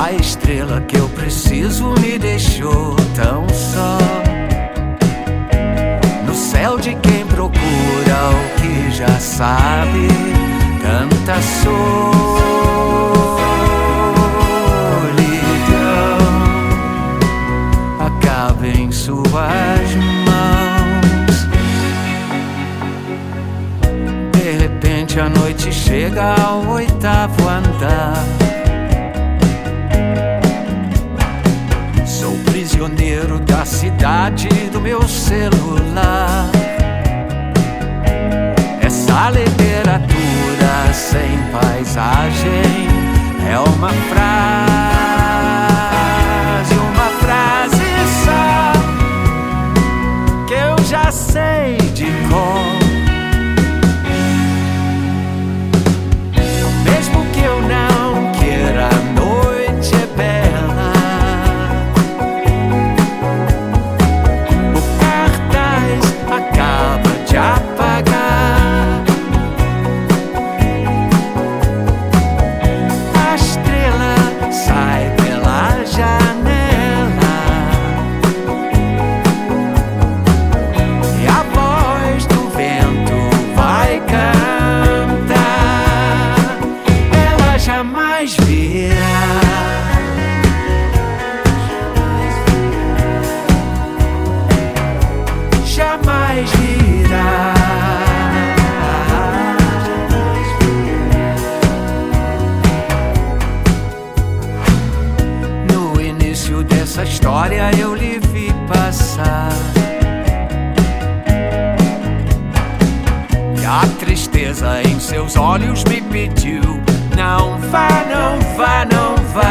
A estrela que eu preciso me deixou tão só. No céu de quem procura o que já sabe, tanta solidão acaba em suas mãos. De repente a noite chega ao 8º andar. Sou prisioneiro da cidade do meu celular. Essa literatura sem paisagem é uma frase só que eu já sei de cor. Mesmo que eu não queira, a noite é bela. O cartaz acaba de apagar. A estrela sai pela janela e a voz do vento vai cantar. Ela jamais virá. Jamais virá. No início dessa história eu lhe vi passar, e a tristeza em seus olhos me pediu: não vá, não vá, não vá.